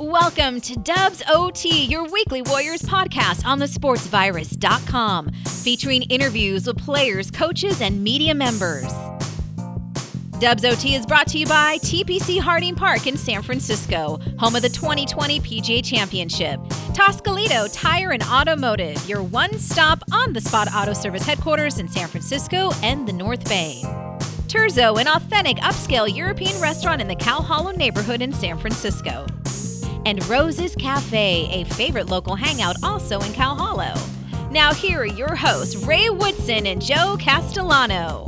Welcome to Dubs OT, your weekly Warriors podcast on thesportsvirus.com, featuring interviews with players, coaches, and media members. Dubs OT is brought to you by TPC Harding Park in San Francisco, home of the 2020 PGA Championship. Toscalito Tire and Automotive, your one-stop on-the-spot auto service headquarters in San Francisco and the North Bay. Terzo, an authentic upscale European restaurant in the Cow Hollow neighborhood in San Francisco. And Rose's Cafe, a favorite local hangout also in Cow Hollow. Now here are your hosts, Ray Woodson and Joe Castellano.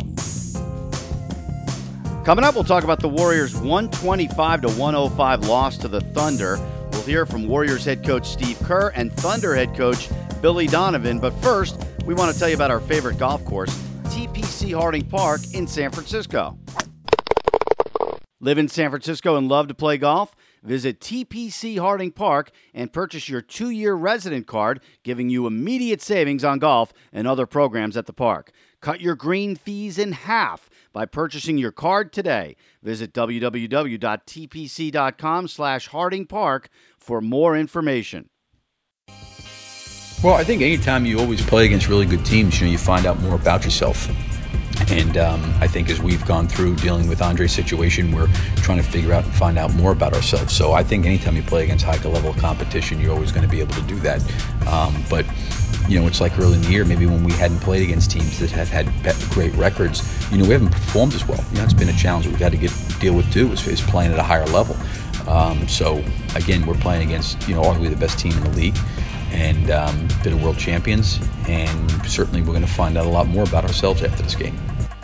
Coming up, we'll talk about the Warriors' 125-105 loss to the Thunder. We'll hear from Warriors head coach Steve Kerr and Thunder head coach Billy Donovan. But first, we want to tell you about our favorite golf course, TPC Harding Park in San Francisco. Live in San Francisco and love to play golf? Visit TPC Harding Park and purchase your 2-year resident card, giving you immediate savings on golf and other programs at the park. Cut your green fees in half by purchasing your card today. Visit www.tpc.com/Harding Park for more information. Well, I think anytime you always play against really good teams, you find out more about yourself. And I think as we've gone through dealing with Andre's situation, we're trying to figure out and find out more about ourselves. So I think anytime you play against high-level competition, you're always going to be able to do that. But it's like early in the year, maybe when we hadn't played against teams that have had great records, we haven't performed as well. It's been a challenge that we've had to deal with too, is playing at a higher level. So again, we're playing against arguably the best team in the league, and been world champions, and certainly we're going to find out a lot more about ourselves after this game.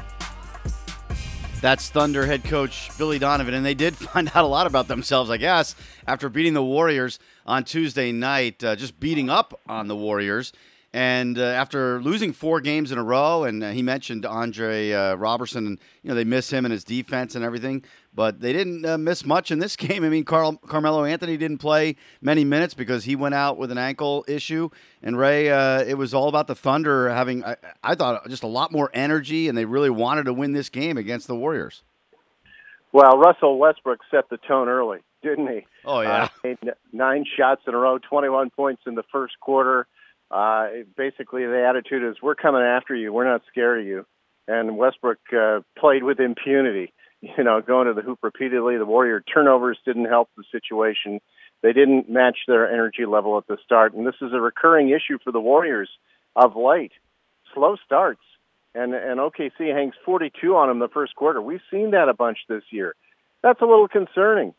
That's Thunder head coach Billy Donovan, and they did find out a lot about themselves, I guess, after beating the Warriors on Tuesday night, just beating up on the Warriors. And after losing 4 games in a row, and he mentioned Andre Robertson, and they miss him and his defense and everything, but they didn't miss much in this game. I mean, Carmelo Anthony didn't play many minutes because he went out with an ankle issue. And Ray, it was all about the Thunder having, I thought, just a lot more energy, and they really wanted to win this game against the Warriors. Well, Russell Westbrook set the tone early, didn't he? Oh, yeah. Made 9 shots in a row, 21 points in the first quarter. Basically, the attitude is, we're coming after you. We're not scared of you. And Westbrook played with impunity, going to the hoop repeatedly. The Warrior turnovers didn't help the situation. They didn't match their energy level at the start. And this is a recurring issue for the Warriors of late. Slow starts. And OKC hangs 42 on them the first quarter. We've seen that a bunch this year. That's a little concerning.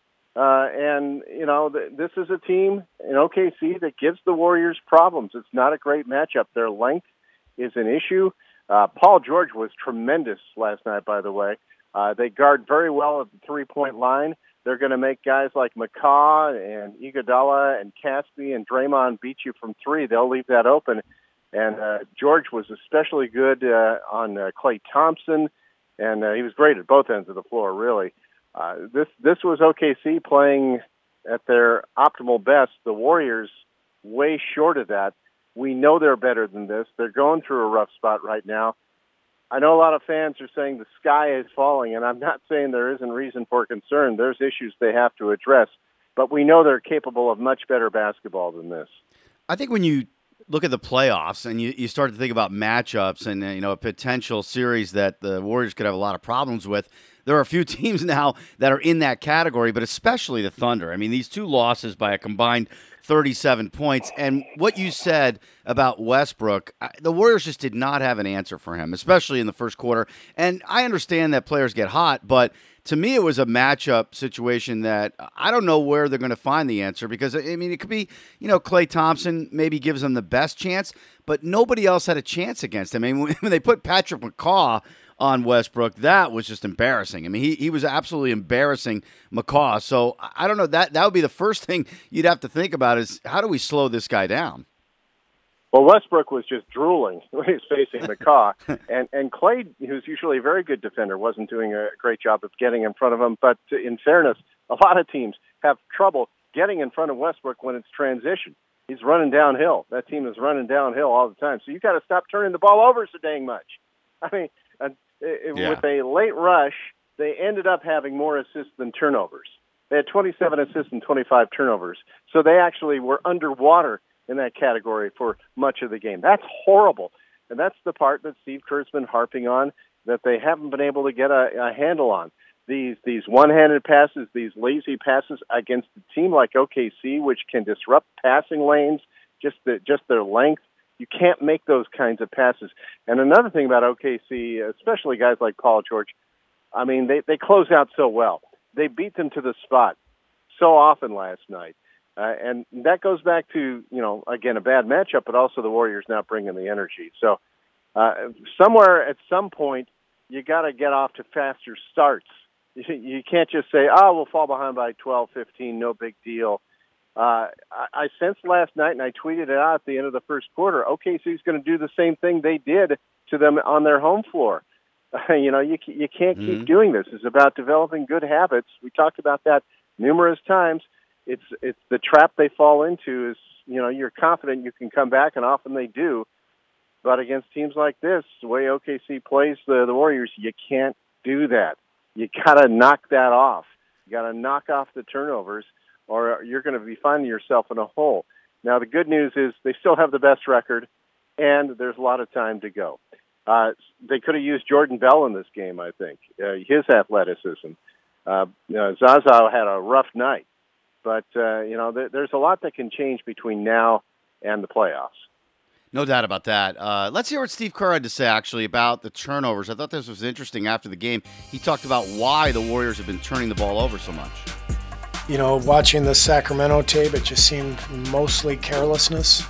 This is a team in OKC that gives the Warriors problems. It's not a great matchup. Their length is an issue. Paul George was tremendous last night, by the way. They guard very well at the three-point line. They're going to make guys like McCaw and Iguodala and Caspi and Draymond beat you from 3. They'll leave that open. And George was especially good on Klay Thompson, and he was great at both ends of the floor, really. This was OKC playing at their optimal best. The Warriors way short of that. We know they're better than this. They're going through a rough spot right now. I know a lot of fans are saying the sky is falling, and I'm not saying there isn't reason for concern. There's issues they have to address, but we know they're capable of much better basketball than this. I think when you look at the playoffs and you start to think about matchups and a potential series that the Warriors could have a lot of problems with, there are a few teams now that are in that category, but especially the Thunder. I mean, these 2 losses by a combined 37 points. And what you said about Westbrook, the Warriors just did not have an answer for him, especially in the first quarter. And I understand that players get hot, but to me it was a matchup situation that I don't know where they're going to find the answer, because, I mean, it could be, Klay Thompson maybe gives them the best chance, but nobody else had a chance against him. I mean, when they put Patrick McCaw on Westbrook, that was just embarrassing. I mean, he was absolutely embarrassing McCaw. So I don't know, that would be the first thing you'd have to think about is, how do we slow this guy down? Well, Westbrook was just drooling when he was facing McCaw. and Klay, who's usually a very good defender, wasn't doing a great job of getting in front of him. But in fairness, a lot of teams have trouble getting in front of Westbrook when it's transition. He's running downhill. That team is running downhill all the time. So you got to stop turning the ball over so dang much. I mean, with a late rush, they ended up having more assists than turnovers. They had 27 assists and 25 turnovers. So they actually were underwater in that category for much of the game. That's horrible. And that's the part that Steve Kerr's been harping on, that they haven't been able to get a handle on. These one-handed passes, these lazy passes against a team like OKC, which can disrupt passing lanes, just their length. You can't make those kinds of passes. And another thing about OKC, especially guys like Paul George, I mean, they close out so well. They beat them to the spot so often last night. And that goes back to, again, a bad matchup, but also the Warriors not bringing the energy. So somewhere at some point, you got to get off to faster starts. You can't just say, we'll fall behind by 12, 15, no big deal. I sensed last night, and I tweeted it out at the end of the first quarter, OKC's going to do the same thing they did to them on their home floor. You can't keep doing this. It's about developing good habits. We talked about that numerous times. It's the trap they fall into is, you're confident you can come back, and often they do. But against teams like this, the way OKC plays the Warriors, you can't do that. You got to knock that off. You got to knock off the turnovers, or you're going to be finding yourself in a hole. Now, the good news is they still have the best record, and there's a lot of time to go. They could have used Jordan Bell in this game, I think, his athleticism. Zaza had a rough night, but, there's a lot that can change between now and the playoffs. No doubt about that. Let's hear what Steve Kerr had to say, actually, about the turnovers. I thought this was interesting after the game. He talked about why the Warriors have been turning the ball over so much. Watching the Sacramento tape, it just seemed mostly carelessness.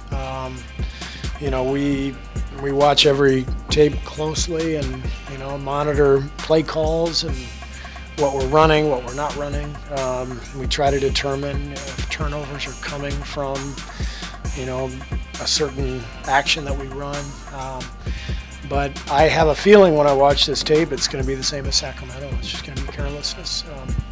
We watch every tape closely and, monitor play calls and what we're running, what we're not running. We try to determine if turnovers are coming from, a certain action that we run. But I have a feeling when I watch this tape, it's going to be the same as Sacramento. It's just going to be carelessness.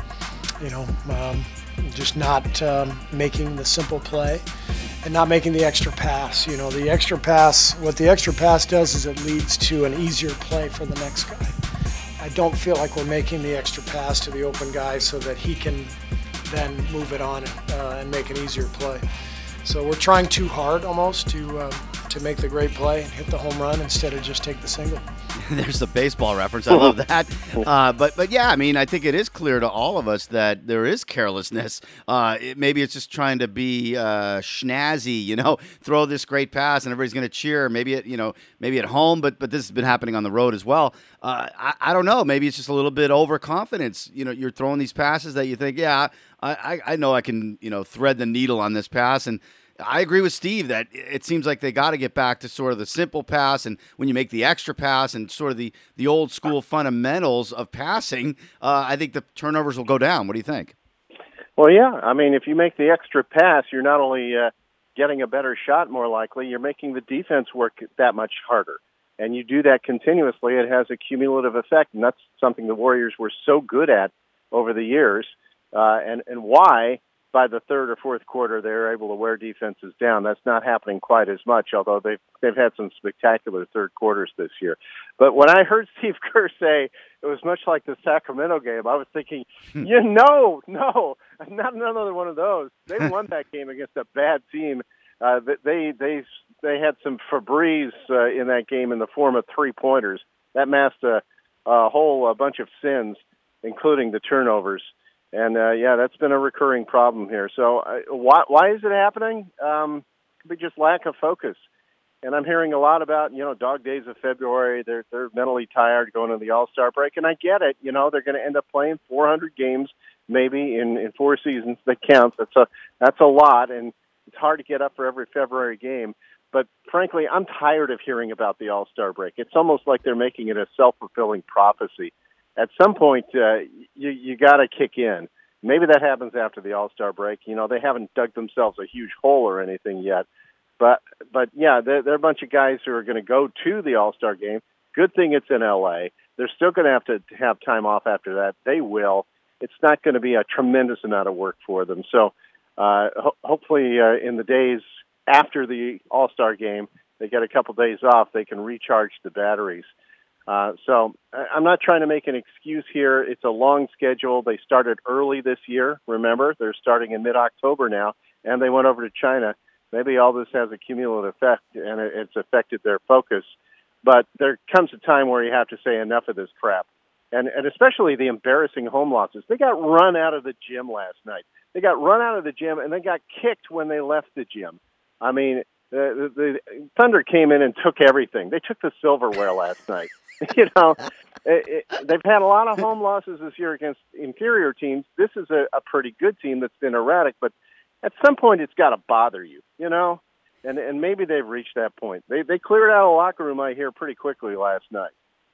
Just not making the simple play and not making the extra pass. The extra pass, what the extra pass does is it leads to an easier play for the next guy. I don't feel like we're making the extra pass to the open guy so that he can then move it on and make an easier play. So we're trying too hard almost to make the great play and hit the home run instead of just take the single. There's the baseball reference. I love that. But yeah, I mean, I think it is clear to all of us that there is carelessness. Maybe it's just trying to be snazzy, throw this great pass and everybody's going to cheer. Maybe at home, but this has been happening on the road as well. I don't know. Maybe it's just a little bit overconfidence. You're throwing these passes that you think, I know I can, thread the needle on this pass. And I agree with Steve that it seems like they got to get back to sort of the simple pass, and when you make the extra pass and sort of the old school fundamentals of passing, I think the turnovers will go down. What do you think? Well, yeah. I mean, if you make the extra pass, you're not only getting a better shot more likely, you're making the defense work that much harder. And you do that continuously, it has a cumulative effect, and that's something the Warriors were so good at over the years, and why by the third or fourth quarter they're able to wear defenses down. That's not happening quite as much, although they've had some spectacular third quarters this year. But when I heard Steve Kerr say it was much like the Sacramento game, I was thinking, no, not another one of those. They won that game against a bad team. They had some Febreze in that game in the form of 3-pointers. That masked a whole bunch of sins, including the turnovers. And, that's been a recurring problem here. So why is it happening? Could be just lack of focus. And I'm hearing a lot about, dog days of February. They're mentally tired going into the All-Star break. And I get it. They're going to end up playing 400 games maybe in 4 seasons. That counts. That's a lot. And it's hard to get up for every February game. But frankly, I'm tired of hearing about the All-Star break. It's almost like they're making it a self-fulfilling prophecy. At some point, you got to kick in. Maybe that happens after the All-Star break. They haven't dug themselves a huge hole or anything yet. But yeah, they're a bunch of guys who are going to go to the All-Star game. Good thing it's in L.A. They're still going to have time off after that. They will. It's not going to be a tremendous amount of work for them. So hopefully in the days after the All-Star game, they get a couple days off, they can recharge the batteries. So I'm not trying to make an excuse here. It's a long schedule. They started early this year. Remember, they're starting in mid-October now, and they went over to China. Maybe all this has a cumulative effect, and it's affected their focus. But there comes a time where you have to say enough of this crap, and especially the embarrassing home losses. They got run out of the gym last night. They got run out of the gym, and they got kicked when they left the gym. I mean, the Thunder came in and took everything. They took the silverware last night. They've had a lot of home losses this year against inferior teams. This is a pretty good team that's been erratic, but at some point it's got to bother you, And maybe they've reached that point. They cleared out a locker room, I hear, pretty quickly last night.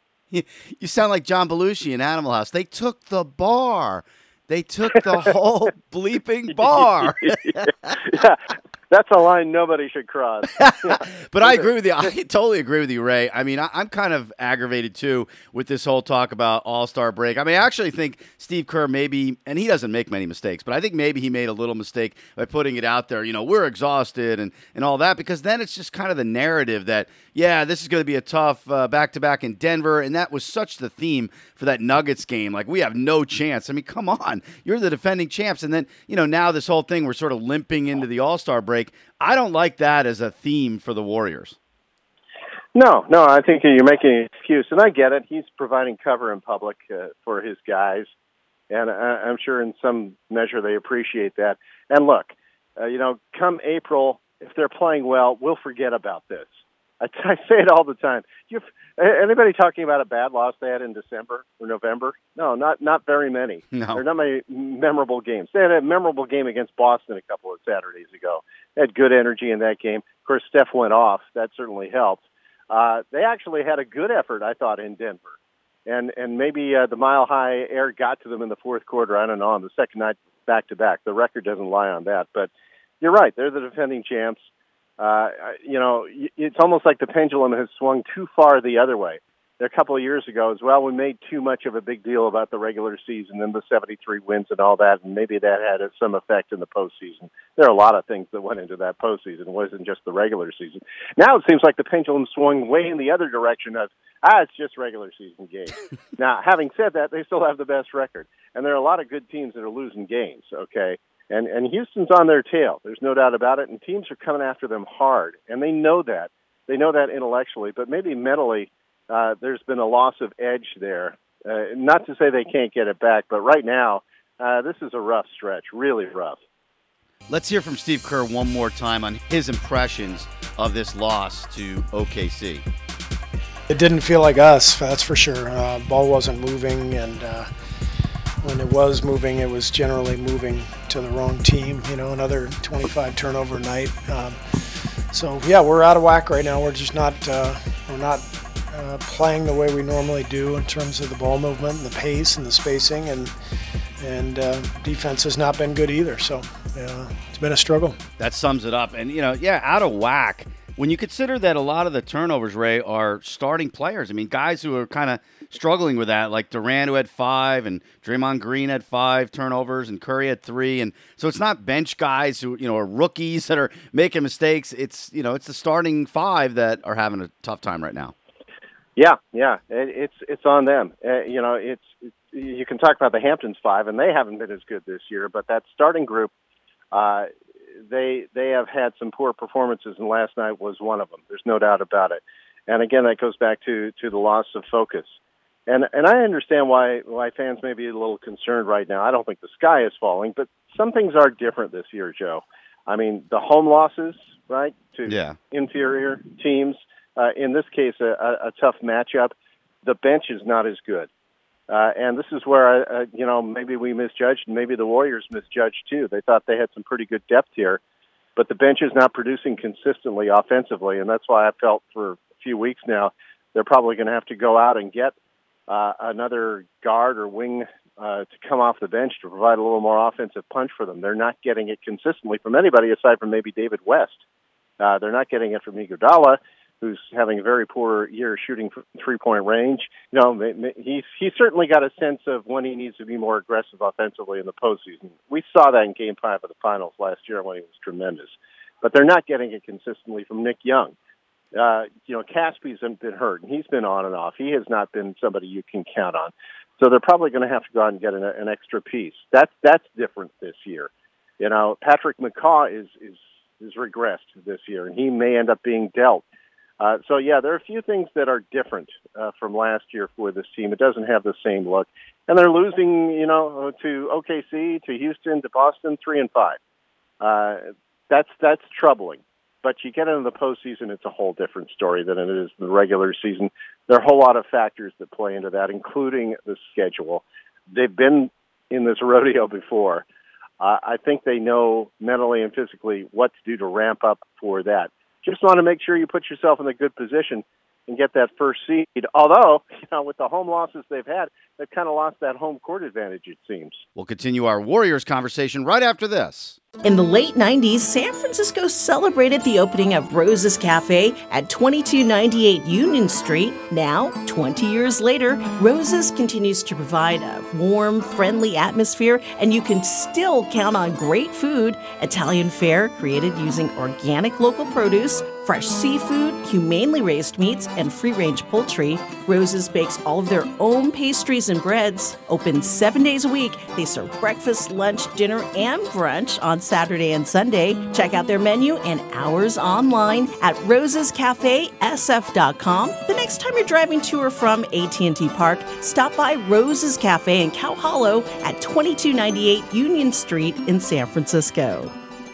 You sound like John Belushi in Animal House. They took the bar. They took the whole bleeping bar. Yeah. That's a line nobody should cross. But I agree with you. I totally agree with you, Ray. I mean, I'm kind of aggravated, too, with this whole talk about All-Star break. I mean, I actually think Steve Kerr maybe, and he doesn't make many mistakes, but I think maybe he made a little mistake by putting it out there, we're exhausted and all that, because then it's just kind of the narrative that, yeah, this is going to be a tough back-to-back in Denver, and that was such the theme for that Nuggets game. Like, we have no chance. I mean, come on. You're the defending champs. And then, now this whole thing, we're sort of limping into the All-Star break. I don't like that as a theme for the Warriors. No, I think you're making an excuse, and I get it. He's providing cover in public for his guys, and I'm sure in some measure they appreciate that. And look, come April, if they're playing well, we'll forget about this. I say it all the time. Anybody talking about a bad loss they had in December or November? No, not very many. No. There are not many memorable games. They had a memorable game against Boston a couple of Saturdays ago. They had good energy in that game. Of course, Steph went off. That certainly helped. They actually had a good effort, I thought, in Denver. And maybe the mile-high air got to them in the fourth quarter. I don't know, on the second night back-to-back. The record doesn't lie on that. But you're right. They're the defending champs. It's almost like the pendulum has swung too far the other way. A couple of years ago as well, we made too much of a big deal about the regular season and the 73 wins and all that, and maybe that had some effect in the postseason. There are a lot of things that went into that postseason. It wasn't just the regular season. Now it seems like the pendulum swung way in the other direction of, it's just regular season games. Now, having said that, they still have the best record, and there are a lot of good teams that are losing games, okay? And Houston's on their tail. There's no doubt about it, and teams are coming after them hard, and they know that. They know that intellectually, but maybe mentally, there's been a loss of edge there. Not to say they can't get it back, but right now, this is a rough stretch, really rough. Let's hear from Steve Kerr one more time on his impressions of this loss to OKC. It didn't feel like us, that's for sure. Ball wasn't moving, and when it was moving, it was generally moving to the wrong team. Another 25 turnover night. So yeah, we're out of whack right now. We're just not playing the way we normally do in terms of the ball movement, and the pace, and the spacing, and defense has not been good either. So it's been a struggle. That sums it up. And out of whack. When you consider that a lot of the turnovers, Ray, are starting players. I mean, guys who are kind of struggling with that, like Durant, who had 5, and Draymond Green had 5 turnovers, and Curry had 3. And so it's not bench guys who, are rookies that are making mistakes. It's, it's the starting 5 that are having a tough time right now. Yeah, it's on them. You can talk about the Hamptons 5, and they haven't been as good this year. But that starting group, they have had some poor performances, and last night was one of them. There's no doubt about it. And again, that goes back to the loss of focus. And I understand why fans may be a little concerned right now. I don't think the sky is falling, but some things are different this year, Joe. I mean, the home losses, right, to inferior teams. In this case, a tough matchup. The bench is not as good. And this is where, maybe we misjudged, and maybe the Warriors misjudged too. They thought they had some pretty good depth here, but the bench is not producing consistently offensively, and that's why I felt for a few weeks now they're probably going to have to go out and get another guard or wing to come off the bench to provide a little more offensive punch for them. They're not getting it consistently from anybody aside from maybe David West. They're not getting it from Iguodala, who's having a very poor year shooting from three-point range. He's certainly got a sense of when he needs to be more aggressive offensively in the postseason. We saw that in Game 5 of the Finals last year when he was tremendous. But they're not getting it consistently from Nick Young. Caspy's been hurt, and he's been on and off. He has not been somebody you can count on. So they're probably going to have to go out and get an extra piece. That's different this year. Patrick McCaw is regressed this year, and he may end up being dealt. So there are a few things that are different from last year for this team. It doesn't have the same look, and they're losing, to OKC, to Houston, to Boston, 3-5. That's troubling. But you get into the postseason, it's a whole different story than it is the regular season. There are a whole lot of factors that play into that, including the schedule. They've been in this rodeo before. I think they know mentally and physically what to do to ramp up for that. Just want to make sure you put yourself in a good position and get that first seed. Although, with the home losses they've had, they've kind of lost that home court advantage, it seems. We'll continue our Warriors conversation right after this. In the late 90s, San Francisco celebrated the opening of Rose's Cafe at 2298 Union Street. Now, 20 years later, Rose's continues to provide a warm, friendly atmosphere, and you can still count on great food. Italian fare created using organic local produce, fresh seafood, humanely raised meats, and free-range poultry. Rose's bakes all of their own pastries and breads. Open 7 days a week, they serve breakfast, lunch, dinner, and brunch on Saturday and Sunday. Check out their menu and hours online at rosescafesf.com. The next time you're driving to or from AT&T Park, stop by Rose's Cafe in Cow Hollow at 2298 Union Street in San Francisco.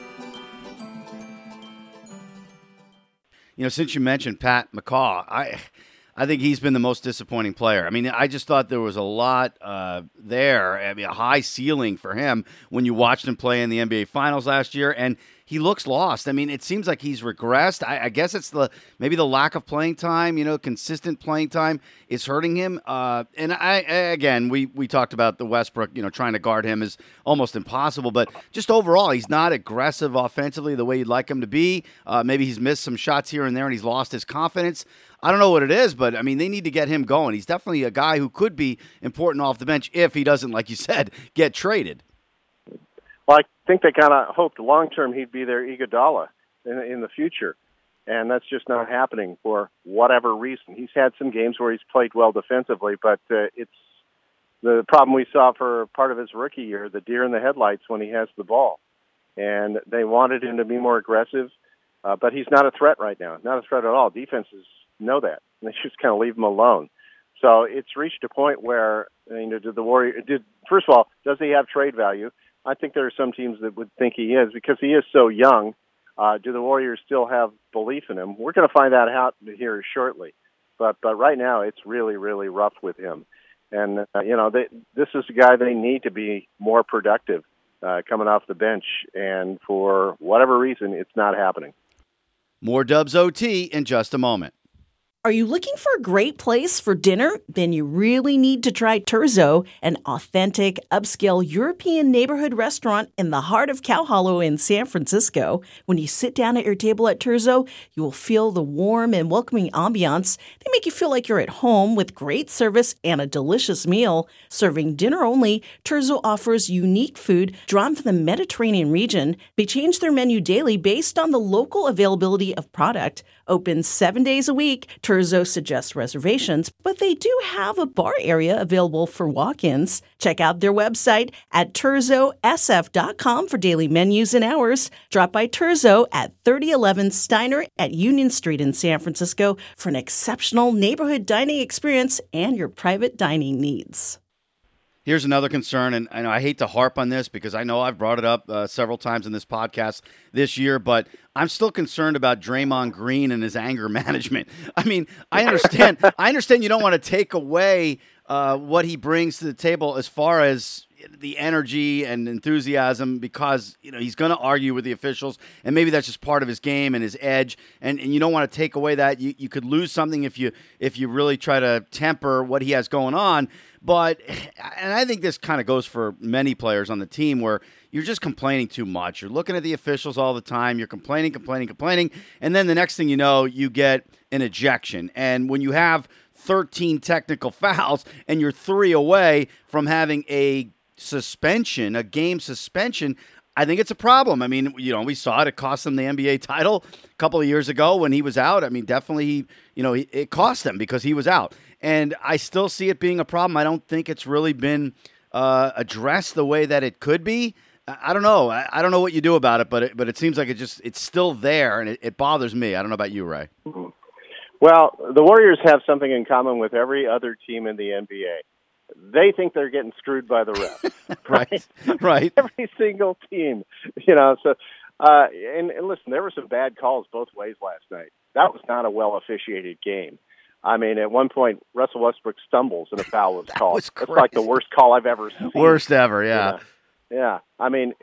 Since you mentioned Pat McCaw, I think he's been the most disappointing player. I mean, I just thought there was a lot there. I mean, a high ceiling for him when you watched him play in the NBA Finals last year, and he looks lost. I mean, it seems like he's regressed. I guess it's maybe the lack of playing time, consistent playing time is hurting him. And we talked about the Westbrook, trying to guard him is almost impossible. But just overall, he's not aggressive offensively the way you'd like him to be. Maybe he's missed some shots here and there, and he's lost his confidence. I don't know what it is, but, I mean, they need to get him going. He's definitely a guy who could be important off the bench if he doesn't, like you said, get traded. Well, I think they kind of hoped long-term he'd be their Iguodala in the future, and that's just not happening for whatever reason. He's had some games where he's played well defensively, but it's the problem we saw for part of his rookie year, the deer in the headlights when he has the ball. And they wanted him to be more aggressive, but he's not a threat right now, not a threat at all. Defenses know that, and they just kind of leave him alone. So it's reached a point where, first of all, does he have trade value? I think there are some teams that would think he is because he is so young. Do the Warriors still have belief in him? We're going to find that out here shortly. But right now, it's really, really rough with him. And, this is a guy they need to be more productive coming off the bench. And for whatever reason, it's not happening. More Dubs OT in just a moment. Are you looking for a great place for dinner? Then you really need to try Terzo, an authentic, upscale European neighborhood restaurant in the heart of Cow Hollow in San Francisco. When you sit down at your table at Terzo, you will feel the warm and welcoming ambiance. They make you feel like you're at home with great service and a delicious meal. Serving dinner only, Terzo offers unique food drawn from the Mediterranean region. They change their menu daily based on the local availability of product. Open 7 days a week, Terzo suggests reservations, but they do have a bar area available for walk-ins. Check out their website at terzosf.com for daily menus and hours. Drop by Terzo at 3011 Steiner at Union Street in San Francisco for an exceptional neighborhood dining experience and your private dining needs. Here's another concern, and I hate to harp on this because I know I've brought it up several times in this podcast this year, but I'm still concerned about Draymond Green and his anger management. I mean, I understand you don't want to take away what he brings to the table as far as the energy and enthusiasm because, he's going to argue with the officials, and maybe that's just part of his game and his edge, and you don't want to take away that. You could lose something if you really try to temper what he has going on. But, and I think this kind of goes for many players on the team where you're just complaining too much. You're looking at the officials all the time. You're complaining. And then the next thing you know, you get an ejection. And when you have 13 technical fouls and you're 3 away from having a game suspension, I think it's a problem. I mean, we saw it. It cost them the NBA title a couple of years ago when he was out. I mean, definitely, it cost them because he was out. And I still see it being a problem. I don't think it's really been addressed the way that it could be. I don't know. I don't know what you do about it, but it seems like it's still there, and it bothers me. I don't know about you, Ray. Well, the Warriors have something in common with every other team in the NBA. They think they're getting screwed by the refs. Right. Every single team, So, and listen, there were some bad calls both ways last night. That was not a well officiated game. I mean, at one point, Russell Westbrook stumbles and a foul was called. It's like the worst call I've ever seen. Worst ever, yeah. Yeah. I mean,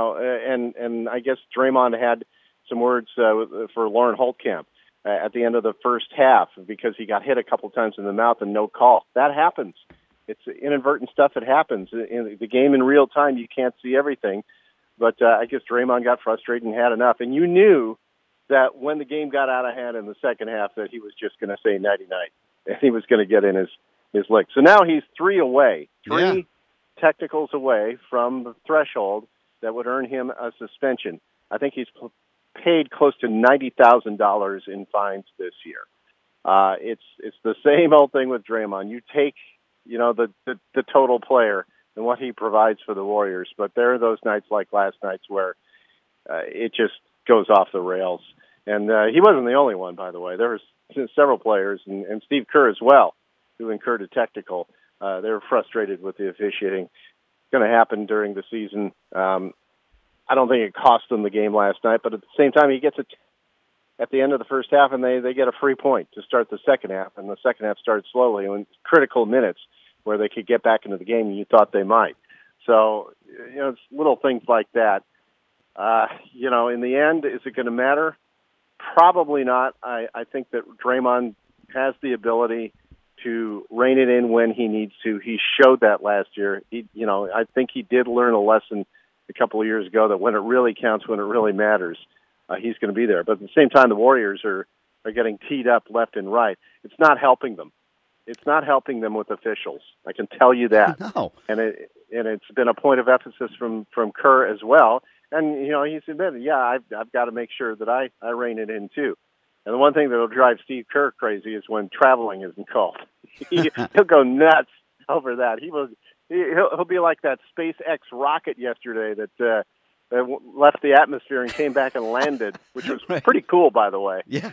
and I guess Draymond had some words for Lauren Holtkamp at the end of the first half because he got hit a couple times in the mouth and no call. That happens. It's inadvertent stuff that happens. In the game in real time, you can't see everything. But I guess Draymond got frustrated and had enough. And you knew that when the game got out of hand in the second half that he was just going to say nighty-night. And he was going to get in his lick. So now he's three technicals away from the threshold that would earn him a suspension. I think he's paid close to $90,000 in fines this year. It's the same old thing with Draymond. You take the total player and what he provides for the Warriors, but there are those nights like last night's where it just goes off the rails. And he wasn't the only one, by the way. There was several players, and Steve Kerr as well, who incurred a technical. They were frustrated with the officiating. It's going to happen during the season. I don't think it cost them the game last night, but at the same time, he gets it at the end of the first half, and they get a free point to start the second half, and the second half started slowly in critical minutes where they could get back into the game, and you thought they might. So, it's little things like that. In the end, is it going to matter? Probably not. I think that Draymond has the ability to rein it in when he needs to. He showed that last year. I think he did learn a lesson a couple of years ago that when it really counts, when it really matters, he's going to be there. But at the same time, the Warriors are getting teed up left and right. It's not helping them. It's not helping them with officials. I can tell you that. No. And it's been a point of emphasis from Kerr as well. And, he's admitted, I've got to make sure that I rein it in too. And the one thing that will drive Steve Kerr crazy is when traveling isn't called. He'll go nuts over that. He'll be like that SpaceX rocket yesterday that left the atmosphere and came back and landed, which was pretty cool, by the way. Yeah.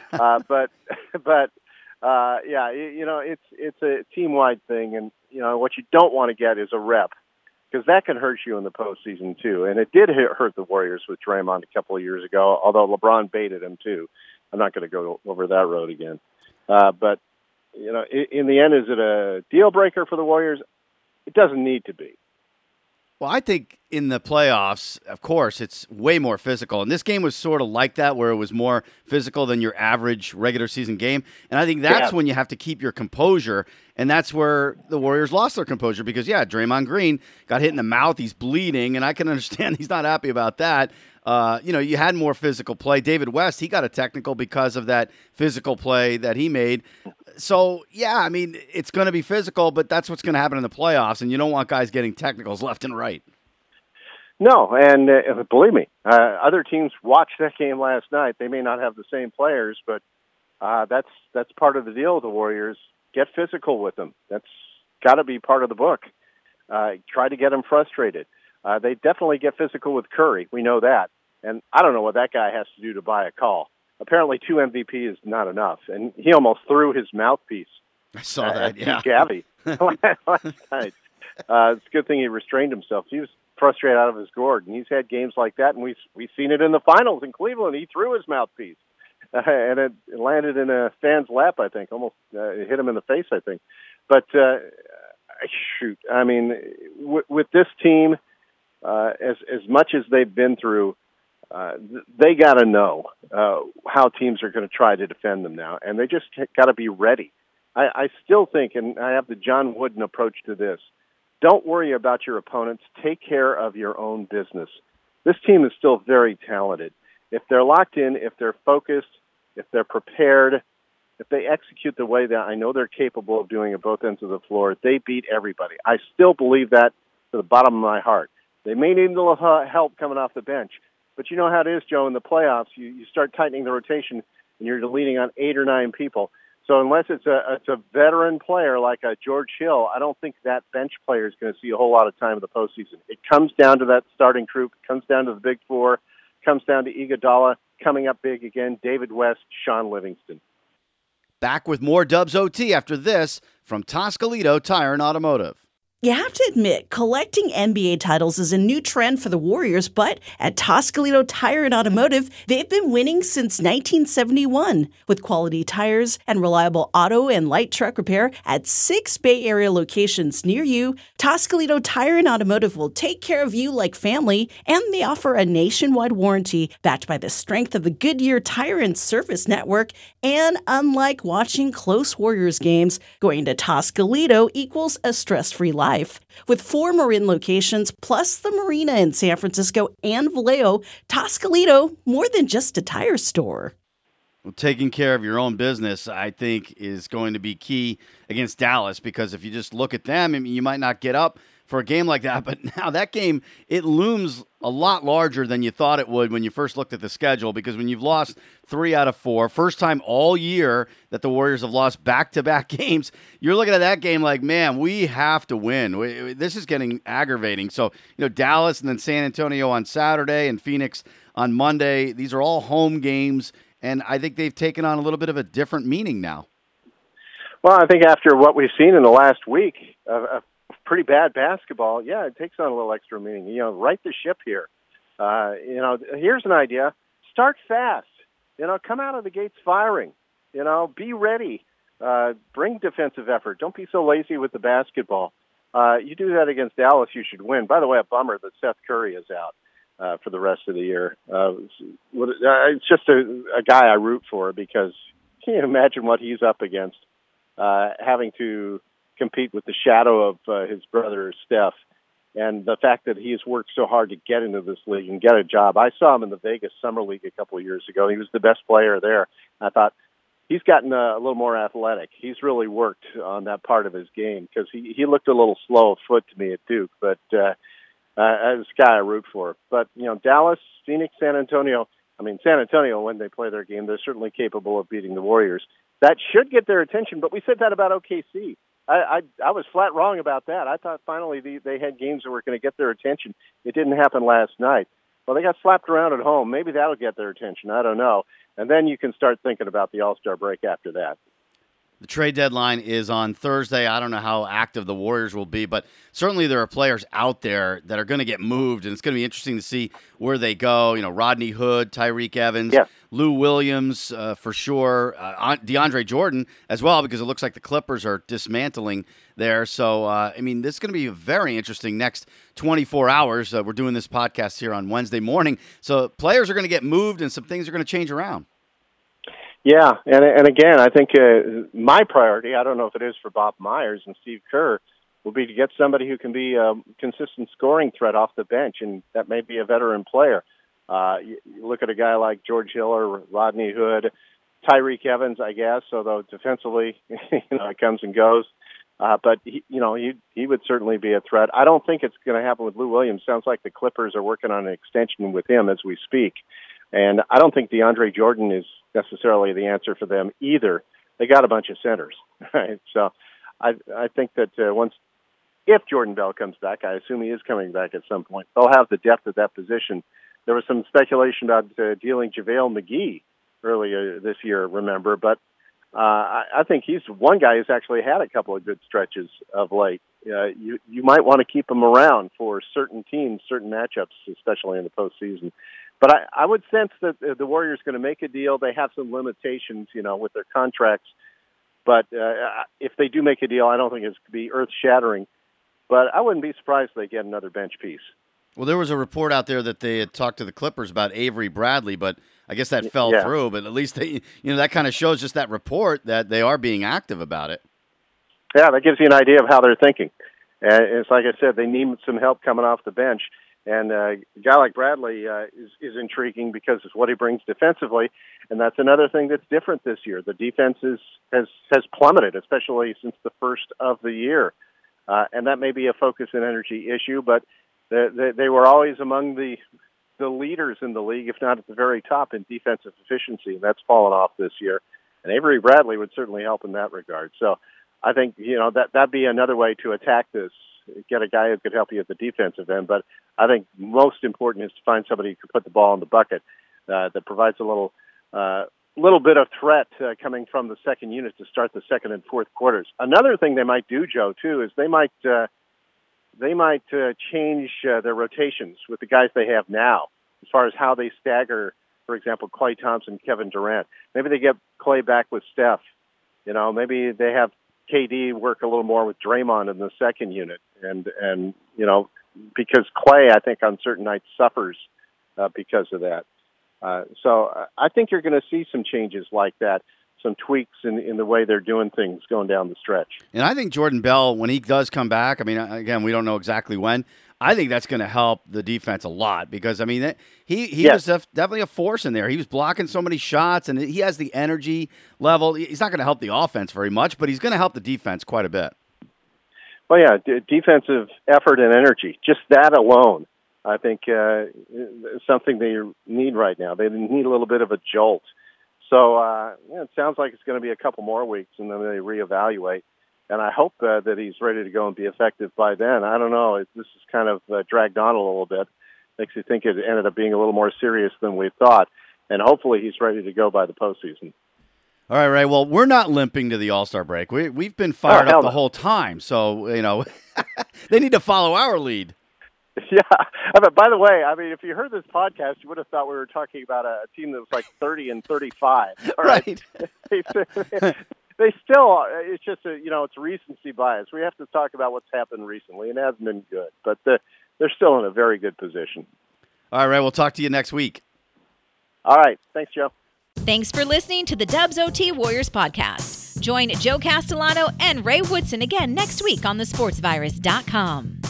It's a team-wide thing, and what you don't want to get is a rep, because that can hurt you in the postseason too. And it did hurt the Warriors with Draymond a couple of years ago, although LeBron baited him too. I'm not going to go over that road again. But in the end, is it a deal breaker for the Warriors? It doesn't need to be. Well, I think in the playoffs, of course, it's way more physical. And this game was sort of like that, where it was more physical than your average regular season game. And I think that's when you have to keep your composure. And that's where the Warriors lost their composure because, Draymond Green got hit in the mouth. He's bleeding, and I can understand he's not happy about that. You had more physical play. David West, he got a technical because of that physical play that he made. So, it's going to be physical, but that's what's going to happen in the playoffs, and you don't want guys getting technicals left and right. No, and believe me, other teams watched that game last night. They may not have the same players, but that's part of the deal with the Warriors. Get physical with them. That's got to be part of the book. Try to get them frustrated. They definitely get physical with Curry. We know that. And I don't know what that guy has to do to buy a call. Apparently 2 MVP is not enough. And he almost threw his mouthpiece. I saw that, Gavi last night. It's a good thing he restrained himself. He was frustrated out of his gourd. And he's had games like that. And we've seen it in the finals in Cleveland. He threw his mouthpiece. And it landed in a fan's lap, I think. Almost it hit him in the face, I think. But, shoot, I mean, with this team, as much as they've been through, they got to know how teams are going to try to defend them now, and they just got to be ready. I still think, and I have the John Wooden approach to this, don't worry about your opponents. Take care of your own business. This team is still very talented. If they're locked in, if they're focused, if they're prepared, if they execute the way that I know they're capable of doing at both ends of the floor, they beat everybody. I still believe that to the bottom of my heart. They may need a little help coming off the bench. But you know how it is, Joe, in the playoffs, you start tightening the rotation, and you're leaning on 8 or 9 people. So unless it's a veteran player like a George Hill, I don't think that bench player is going to see a whole lot of time in the postseason. It comes down to that starting group. It comes down to the big four. It comes down to Iguodala coming up big again, David West, Sean Livingston. Back with more Dubs OT after this from Toscalito Tire and Automotive. You have to admit, collecting NBA titles is a new trend for the Warriors, but at Toscalito Tire and Automotive, they've been winning since 1971 with quality tires and reliable auto and light truck repair at 6 Bay Area locations near you. Toscalito Tire and Automotive will take care of you like family, and they offer a nationwide warranty backed by the strength of the Goodyear Tire and Service Network. And unlike watching close Warriors games, going to Toscalito equals a stress-free life. With 4 Marin locations, plus the marina in San Francisco and Vallejo, Toscalito, more than just a tire store. Well, taking care of your own business, I think, is going to be key against Dallas, because if you just look at them, I mean, you might not get up for a game like that, but now that game, it looms a lot larger than you thought it would when you first looked at the schedule, because when you've lost 3 out of 4, first time all year that the Warriors have lost back-to-back games, you're looking at that game like, man, we have to win. This is getting aggravating. So, Dallas and then San Antonio on Saturday and Phoenix on Monday, these are all home games, and I think they've taken on a little bit of a different meaning now. Well, I think after what we've seen in the last week of pretty bad basketball, yeah, it takes on a little extra meaning. Right the ship here. Here's an idea. Start fast. Come out of the gates firing. Be ready. Bring defensive effort. Don't be so lazy with the basketball. You do that against Dallas, you should win. By the way, a bummer that Seth Curry is out for the rest of the year. It's just a guy I root for, because can you imagine what he's up against, having to compete with the shadow of his brother Steph, and the fact that he's worked so hard to get into this league and get a job. I saw him in the Vegas Summer League a couple of years ago. He was the best player there. I thought, he's gotten a little more athletic. He's really worked on that part of his game, because he looked a little slow of foot to me at Duke, but as a guy I root for. But, Dallas, Phoenix, San Antonio, San Antonio, when they play their game, they're certainly capable of beating the Warriors. That should get their attention, but we said that about OKC. I was flat wrong about that. I thought finally they had games that were going to get their attention. It didn't happen last night. Well, they got slapped around at home. Maybe that'll get their attention. I don't know. And then you can start thinking about the All-Star break after that. The trade deadline is on Thursday. I don't know how active the Warriors will be, but certainly there are players out there that are going to get moved, and it's going to be interesting to see where they go. Rodney Hood, Tyreke Evans, yeah. Lou Williams for sure, DeAndre Jordan as well, because it looks like the Clippers are dismantling there. So, this is going to be very interesting next 24 hours. We're doing this podcast here on Wednesday morning, so players are going to get moved and some things are going to change around. Yeah, and again, I think my priority, I don't know if it is for Bob Myers and Steve Kerr, will be to get somebody who can be a consistent scoring threat off the bench, and that may be a veteran player. You look at a guy like George Hill or Rodney Hood, Tyreke Evans, I guess, although defensively, it comes and goes. But he would certainly be a threat. I don't think it's going to happen with Lou Williams. Sounds like the Clippers are working on an extension with him as we speak. And I don't think DeAndre Jordan is necessarily the answer for them either. They got a bunch of centers, right? So I think that if Jordan Bell comes back, I assume he is coming back at some point, they'll have the depth at that position. There was some speculation about dealing JaVale McGee earlier this year, remember, but I think he's one guy who's actually had a couple of good stretches of late. You might want to keep him around for certain teams, certain matchups, especially in the postseason. But I would sense that the Warriors are going to make a deal. They have some limitations, with their contracts. But if they do make a deal, I don't think it's going to be earth-shattering. But I wouldn't be surprised if they get another bench piece. Well, there was a report out there that they had talked to the Clippers about Avery Bradley, but I guess that fell through. But at least they, that kind of shows just that report that they are being active about it. Yeah, that gives you an idea of how they're thinking. And it's like I said, they need some help coming off the bench. And a guy like Bradley is intriguing because of what he brings defensively, and that's another thing that's different this year. The defense has plummeted, especially since the first of the year, and that may be a focus and energy issue. But They were always among the leaders in the league, if not at the very top in defensive efficiency, and that's fallen off this year. And Avery Bradley would certainly help in that regard. So I think, that'd be another way to attack this, get a guy who could help you at the defensive end. But I think most important is to find somebody who can put the ball in the bucket that provides a little bit of threat coming from the second unit to start the second and fourth quarters. Another thing they might do, Joe, too, is they might change their rotations with the guys they have now as far as how they stagger, for example, Klay Thompson, Kevin Durant. Maybe they get Klay back with Steph. Maybe they have KD work a little more with Draymond in the second unit. And because Klay, I think, on certain nights suffers because of that. So I think you're going to see some changes like that, some tweaks in the way they're doing things going down the stretch. And I think Jordan Bell, when he does come back, I mean, again, we don't know exactly when, I think that's going to help the defense a lot because, I mean, he was definitely a force in there. He was blocking so many shots, and he has the energy level. He's not going to help the offense very much, but he's going to help the defense quite a bit. Well, yeah, defensive effort and energy, just that alone, I think is something they need right now. They need a little bit of a jolt. So it sounds like it's going to be a couple more weeks, and then they reevaluate. And I hope that he's ready to go and be effective by then. I don't know. This is kind of dragged on a little bit. Makes you think it ended up being a little more serious than we thought. And hopefully he's ready to go by the postseason. All right, Ray. Well, we're not limping to the All-Star break. We've been fired up the whole time. So, they need to follow our lead. Yeah. But by the way, I mean, if you heard this podcast, you would have thought we were talking about a team that was like 30-35. All right. They still, it's just, it's recency bias. We have to talk about what's happened recently, and it hasn't been good. But they're still in a very good position. All right, Ray. We'll talk to you next week. All right. Thanks, Joe. Thanks for listening to the Dubs OT Warriors podcast. Join Joe Castellano and Ray Woodson again next week on thesportsvirus.com.